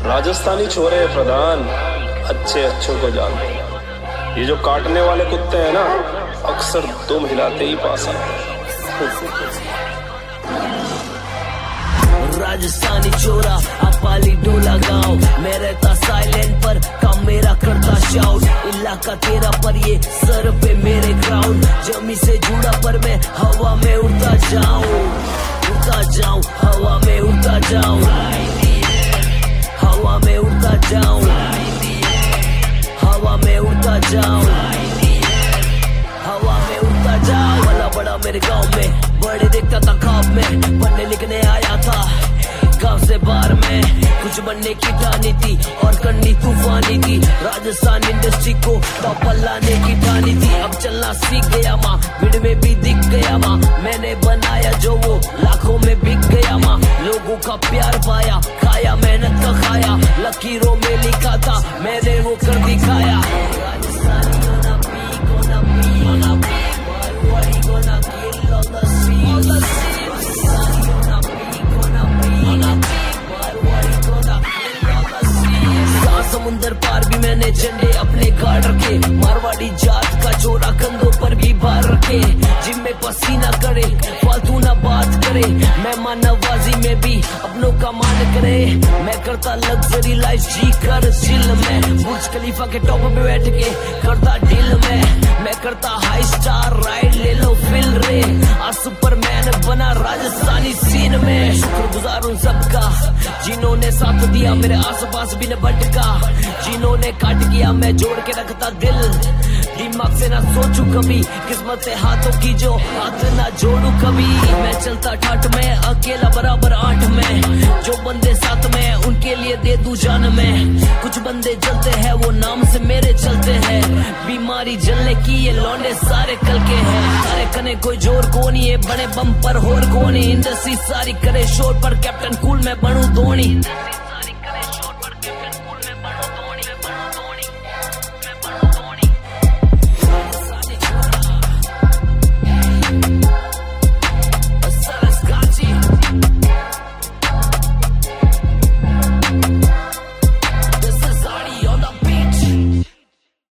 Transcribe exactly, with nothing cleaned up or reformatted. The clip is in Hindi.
राजस्थानी छोरे प्रधान अच्छे अच्छों को जानते हैं। ये जो काटने वाले कुत्ते हैं ना, अक्सर तुम हिलाते ही पास आते। राजस्थानी छोरा अपाली डोला गाँव, मैं रहता साइलेंट पर काम मेरा करता शाउट। इलाका तेरा पर ये सर पे मेरे क्राउड, जमी से जुड़ा पर मैं हवा में उड़ता जाऊं, उड़ता जाऊं, हवा में उड़ता जाऊं, हवा में उड़ता जाऊं, हवा में उड़ता जाऊं, हवा में उड़ता जाऊं। बड़ा बड़ा मेरे गांव में बड़े देखता था ख्वाब में, पढ़ने लिखने आया था गांव से बाहर में, कुछ बनने की ठानी थी और करनी तूफानी थी। राजस्थान इंडस्ट्री को टॉपर लाने की ठानी थी। अब चलना सीख गया माँ, भीड़ में भी दिख गया माँ, मैंने बनाया जो वो लाखों में बिक गया माँ। लोगों का प्यार पाया, खाया मेहनत का खाया, लकीरों में लिखा था मैंने वो कर दिखाया। समुंदर पार भी मैंने झंडे अपने गाड़ रखे, मारवाड़ी जात का चोरा कंधों पर भी भार रखे। जिम में पसीना करे, फालतू ना बात करे, मेहमान नवाजी में भी अपनों का मान करे। मैं करता लग्जरी लाइफ जी कर चिल में, बुर्ज खलीफा के टॉप पे बैठ के करता डील में। मैं करता हाई स्टार राइड, ले लो फिल रे, आज सुपरमैन बना राजस्थानी सीन में। शुक्रगुजार उन सबका जिन्होंने साथ दिया, मेरे आस पास भी न भटका, जिन्होंने काट किया मैं जोड़ के रखता दिल। दिमाग से ना सोचू कभी, किस्मत से हाथों की जो हाथ ना जोड़ू कभी। मैं चलता ठाट में अकेला बराबर आठ में, जो बंदे साथ में उनके लिए दे दूं जान में। कुछ बंदे जलते हैं वो नाम से मेरे चलते हैं, बीमारी जलने की ये लौंडे सारे कल के हैं। सारे कने कोई जोर कौन, ये बड़े बम पर होर कौन, इंडस्ट्री सारी करे शोर पर कैप्टन कूल मैं बनूं धोनी।